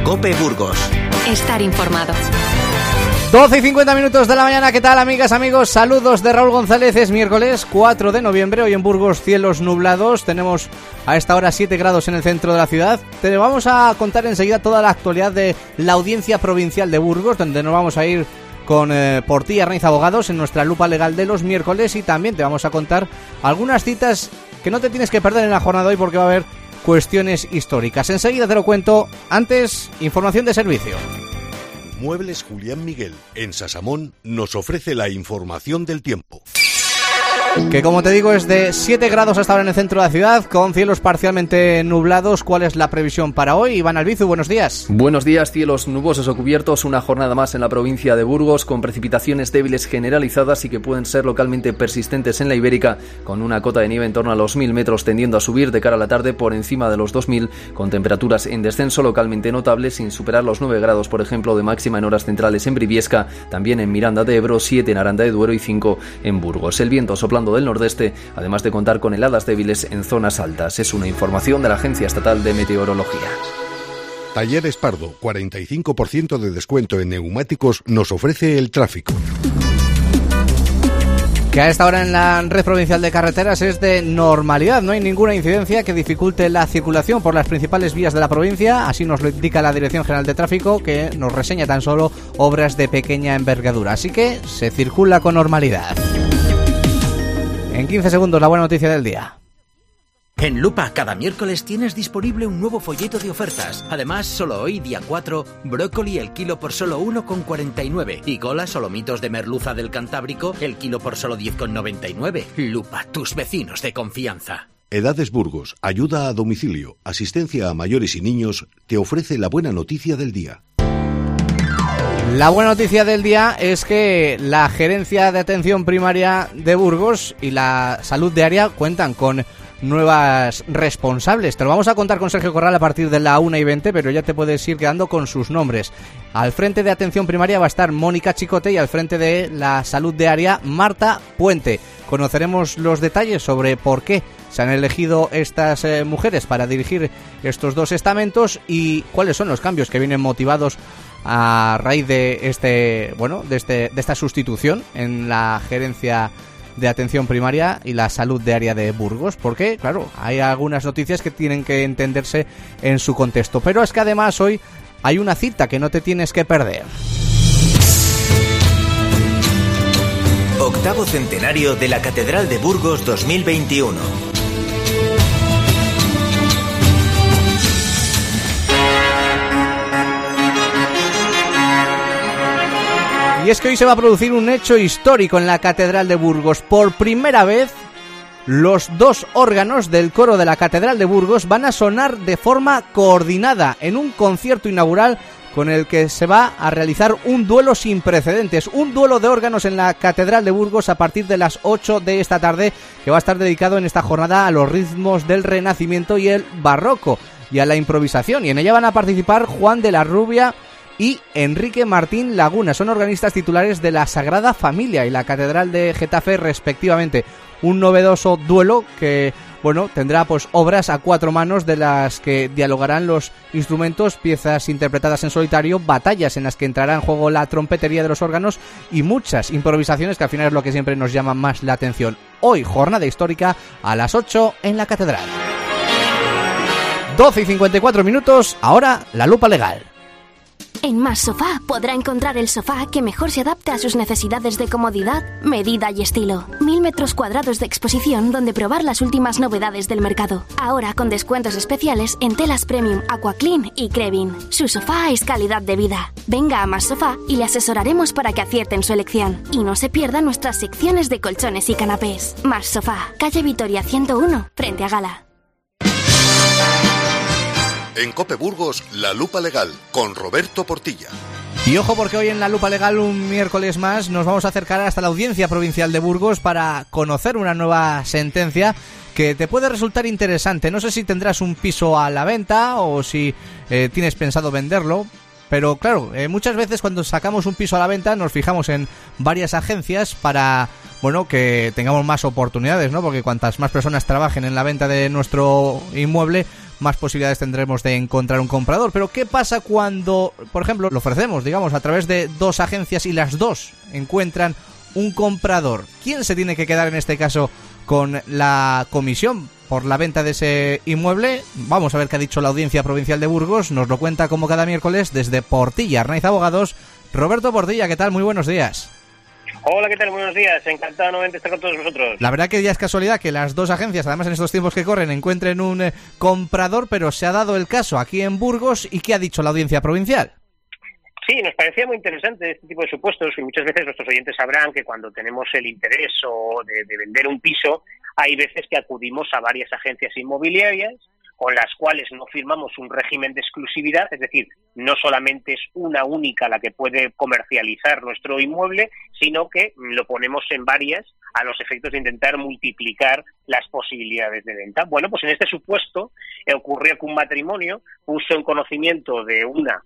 COPE Burgos. Estar informado. 12:50 de la mañana, ¿qué tal, amigas, amigos? Saludos de Raúl González. Es miércoles 4 de noviembre, hoy en Burgos cielos nublados. Tenemos a esta hora 7 grados en el centro de la ciudad. Te vamos a contar enseguida toda la actualidad de la Audiencia Provincial de Burgos, donde nos vamos a ir con Portilla Arnaiz Abogados en nuestra lupa legal de los miércoles, y también te vamos a contar algunas citas que no te tienes que perder en la jornada de hoy, porque va a haber cuestiones históricas. Enseguida te lo cuento. Antes, información de servicio. Muebles Julián Miguel, en Sasamón, nos ofrece la información del tiempo. Que, como te digo, es de 7 grados hasta ahora en el centro de la ciudad, con cielos parcialmente nublados. ¿Cuál es la previsión para hoy? Iván Albizu, buenos días. Buenos días, cielos nubosos o cubiertos, una jornada más en la provincia de Burgos, con precipitaciones débiles generalizadas y que pueden ser localmente persistentes en la Ibérica, con una cota de nieve en torno a los 1000 metros, tendiendo a subir de cara a la tarde por encima de los 2000, con temperaturas en descenso localmente notables, sin superar los 9 grados, por ejemplo, de máxima en horas centrales en Briviesca, también en Miranda de Ebro, 7 en Aranda de Duero y 5 en Burgos. El viento soplando del nordeste, además de contar con heladas débiles en zonas altas. Es una información de la Agencia Estatal de Meteorología. Talleres Pardo, 45% de descuento en neumáticos, nos ofrece el tráfico. Que a esta hora en la red provincial de carreteras es de normalidad, no hay ninguna incidencia que dificulte la circulación por las principales vías de la provincia, así nos lo indica la Dirección General de Tráfico, que nos reseña tan solo obras de pequeña envergadura, así que se circula con normalidad. En 15 segundos, la buena noticia del día. En Lupa, cada miércoles tienes disponible un nuevo folleto de ofertas. Además, solo hoy, día 4, brócoli el kilo por solo 1,49. Y cola solomitos de merluza del Cantábrico, el kilo por solo 10,99. Lupa, tus vecinos de confianza. Edades Burgos, ayuda a domicilio, asistencia a mayores y niños, te ofrece la buena noticia del día. La buena noticia del día es que la Gerencia de Atención Primaria de Burgos y la Salud de Área cuentan con nuevas responsables. Te lo vamos a contar con Sergio Corral a partir de la 1:20, pero ya te puedes ir quedando con sus nombres. Al frente de Atención Primaria va a estar Mónica Chicote y al frente de la Salud de Área, Marta Puente. Conoceremos los detalles sobre por qué se han elegido estas mujeres para dirigir estos dos estamentos y cuáles son los cambios que vienen motivados a raíz de esta sustitución en la Gerencia de Atención Primaria y la Salud de Área de Burgos, porque, claro, hay algunas noticias que tienen que entenderse en su contexto. Pero es que además hoy hay una cita que no te tienes que perder. Octavo centenario de la Catedral de Burgos 2021. Y es que hoy se va a producir un hecho histórico en la Catedral de Burgos. Por primera vez, los dos órganos del coro de la Catedral de Burgos van a sonar de forma coordinada en un concierto inaugural con el que se va a realizar un duelo sin precedentes, un duelo de órganos en la Catedral de Burgos a partir de las 8 de esta tarde, que va a estar dedicado en esta jornada a los ritmos del Renacimiento y el Barroco y a la improvisación, y en ella van a participar Juan de la Rubia y Enrique Martín Laguna. Son organistas titulares de la Sagrada Familia y la Catedral de Getafe, respectivamente. Un novedoso duelo que, tendrá pues obras a 4 manos de las que dialogarán los instrumentos, piezas interpretadas en solitario, batallas en las que entrará en juego la trompetería de los órganos y muchas improvisaciones, que al final es lo que siempre nos llama más la atención. Hoy, jornada histórica a las 8 en la Catedral. 12:54, ahora la lupa legal. En Más Sofá podrá encontrar el sofá que mejor se adapte a sus necesidades de comodidad, medida y estilo. 1000 metros cuadrados de exposición donde probar las últimas novedades del mercado. Ahora con descuentos especiales en telas premium, Aquaclean y Crevin. Su sofá es calidad de vida. Venga a Más Sofá y le asesoraremos para que acierte en su elección. Y no se pierda nuestras secciones de colchones y canapés. Más Sofá, calle Vitoria 101, frente a Gala. En COPE Burgos, la lupa legal, con Roberto Portilla. Y ojo, porque hoy en la lupa legal, un miércoles más, nos vamos a acercar hasta la Audiencia Provincial de Burgos para conocer una nueva sentencia que te puede resultar interesante. No sé si tendrás un piso a la venta o si tienes pensado venderlo, pero claro, muchas veces cuando sacamos un piso a la venta nos fijamos en varias agencias para, que tengamos más oportunidades, ¿no? Porque cuantas más personas trabajen en la venta de nuestro inmueble, más posibilidades tendremos de encontrar un comprador. Pero ¿qué pasa cuando, por ejemplo, lo ofrecemos, digamos, a través de dos agencias y las dos encuentran un comprador? ¿Quién se tiene que quedar en este caso con la comisión por la venta de ese inmueble? Vamos a ver qué ha dicho la Audiencia Provincial de Burgos. Nos lo cuenta como cada miércoles desde Portilla Arnaiz Abogados, Roberto Portilla. ¿Qué tal? Muy buenos días. Hola, ¿qué tal? Buenos días. Encantado nuevamente de estar con todos vosotros. La verdad que ya es casualidad que las dos agencias, además en estos tiempos que corren, encuentren un comprador, pero se ha dado el caso aquí en Burgos. ¿Y qué ha dicho la Audiencia Provincial? Sí, nos parecía muy interesante este tipo de supuestos, y muchas veces nuestros oyentes sabrán que cuando tenemos el interés o de vender un piso, hay veces que acudimos a varias agencias inmobiliarias con las cuales no firmamos un régimen de exclusividad, es decir, no solamente es una única la que puede comercializar nuestro inmueble, sino que lo ponemos en varias a los efectos de intentar multiplicar las posibilidades de venta. Bueno, pues en este supuesto ocurrió que un matrimonio puso en conocimiento de una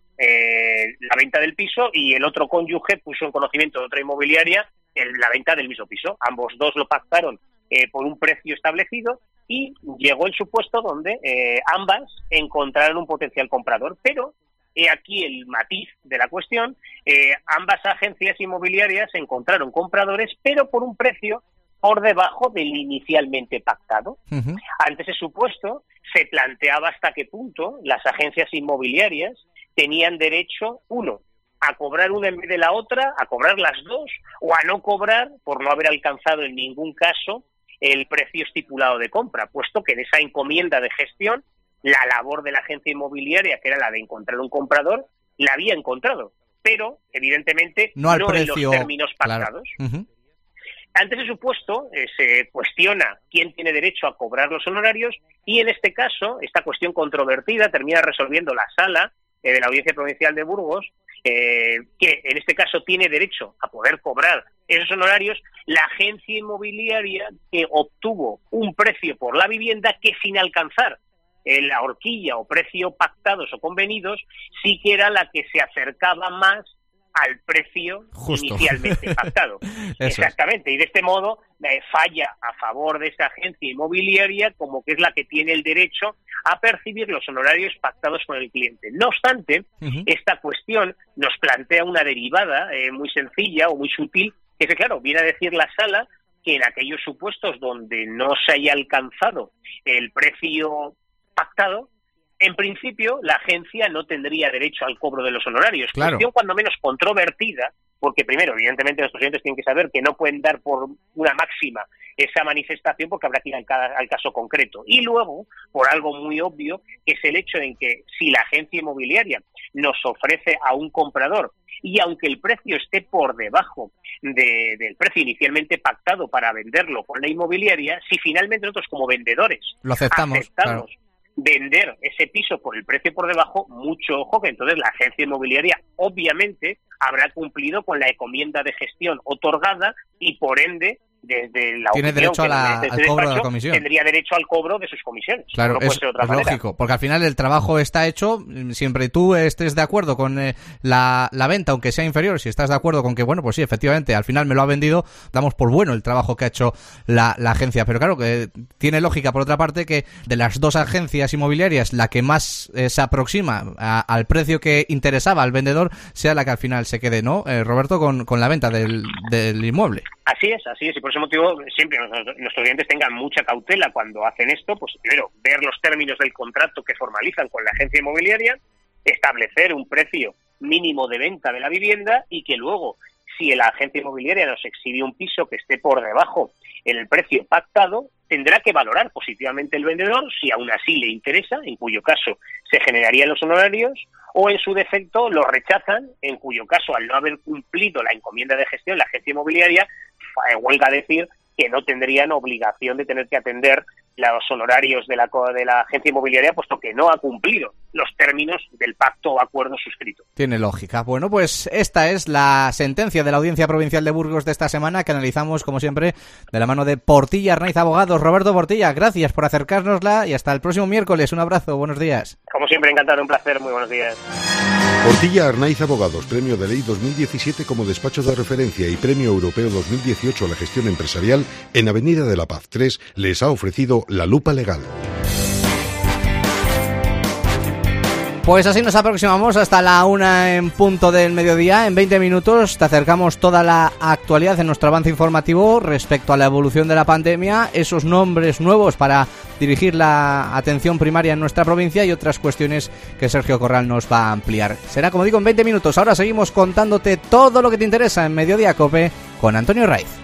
la venta del piso y el otro cónyuge puso en conocimiento de otra inmobiliaria la venta del mismo piso. Ambos dos lo pactaron por un precio establecido y llegó el supuesto donde ambas encontraron un potencial comprador, pero aquí el matiz de la cuestión, ambas agencias inmobiliarias encontraron compradores, pero por un precio por debajo del inicialmente pactado. Uh-huh. Ante ese supuesto se planteaba hasta qué punto las agencias inmobiliarias tenían derecho, uno, a cobrar una en vez de la otra, a cobrar las dos, o a no cobrar por no haber alcanzado en ningún caso el precio estipulado de compra, puesto que en esa encomienda de gestión, la labor de la agencia inmobiliaria, que era la de encontrar un comprador, la había encontrado, pero evidentemente no en los términos pactados. Claro. Uh-huh. Ante ese supuesto, se cuestiona quién tiene derecho a cobrar los honorarios y en este caso, esta cuestión controvertida termina resolviendo la sala de la Audiencia Provincial de Burgos, que en este caso tiene derecho a poder cobrar esos honorarios, la agencia inmobiliaria que obtuvo un precio por la vivienda que sin alcanzar la horquilla o precio pactados o convenidos, sí que era la que se acercaba más al precio justo inicialmente pactado. Exactamente, y de este modo falla a favor de esta agencia inmobiliaria como que es la que tiene el derecho a percibir los honorarios pactados con el cliente. No obstante, esta cuestión nos plantea una derivada muy sencilla o muy sutil, que claro, viene a decir la sala que en aquellos supuestos donde no se haya alcanzado el precio pactado, en principio, la agencia no tendría derecho al cobro de los honorarios. Claro. Cuestión cuando menos controvertida, porque primero, evidentemente, los clientes tienen que saber que no pueden dar por una máxima esa manifestación porque habrá que ir al caso concreto. Y luego, por algo muy obvio, que es el hecho en que si la agencia inmobiliaria nos ofrece a un comprador y aunque el precio esté por debajo del precio inicialmente pactado para venderlo con la inmobiliaria, si finalmente nosotros como vendedores lo aceptamos claro, vender ese piso por el precio por debajo, mucho ojo que entonces la agencia inmobiliaria obviamente habrá cumplido con la encomienda de gestión otorgada y por ende desde la tiene derecho al cobro de la comisión. Tendría derecho al cobro de sus comisiones. Claro, no puede ser de otra manera. Lógico, porque al final el trabajo está hecho, siempre tú estés de acuerdo con la venta, aunque sea inferior, si estás de acuerdo con que, bueno, pues sí, efectivamente, al final me lo ha vendido, damos por bueno el trabajo que ha hecho la agencia. Pero claro, que tiene lógica, por otra parte, que de las dos agencias inmobiliarias, la que más se aproxima al precio que interesaba al vendedor, sea la que al final se quede, ¿no, Roberto, con la venta del inmueble? Así es, y por ese motivo siempre nuestros clientes tengan mucha cautela cuando hacen esto, pues primero ver los términos del contrato que formalizan con la agencia inmobiliaria, establecer un precio mínimo de venta de la vivienda y que luego, si la agencia inmobiliaria nos exhibe un piso que esté por debajo en el precio pactado, tendrá que valorar positivamente el vendedor si aún así le interesa, en cuyo caso se generarían los honorarios, o en su defecto lo rechazan, en cuyo caso al no haber cumplido la encomienda de gestión la agencia inmobiliaria, huelga decir que no tendrían obligación de tener que atender los honorarios de la agencia inmobiliaria, puesto que no ha cumplido los términos del pacto o acuerdo suscrito. Tiene lógica. Bueno, pues esta es la sentencia de la Audiencia Provincial de Burgos de esta semana, que analizamos, como siempre, de la mano de Portilla Arnaiz Abogados. Roberto Portilla, gracias por acercárnosla y hasta el próximo miércoles. Un abrazo, buenos días. Como siempre, encantado, un placer, muy buenos días. Portilla Arnaiz Abogados, Premio de Ley 2017 como despacho de referencia y Premio Europeo 2018 a la gestión empresarial en Avenida de la Paz 3, les ha ofrecido La Lupa Legal. Pues así nos aproximamos hasta la 1 en punto del mediodía. En 20 minutos te acercamos toda la actualidad en nuestro avance informativo respecto a la evolución de la pandemia, esos nombres nuevos para dirigir la atención primaria en nuestra provincia y otras cuestiones que Sergio Corral nos va a ampliar. Será, como digo, en 20 minutos. Ahora seguimos contándote todo lo que te interesa en Mediodía Cope con Antonio Raiz.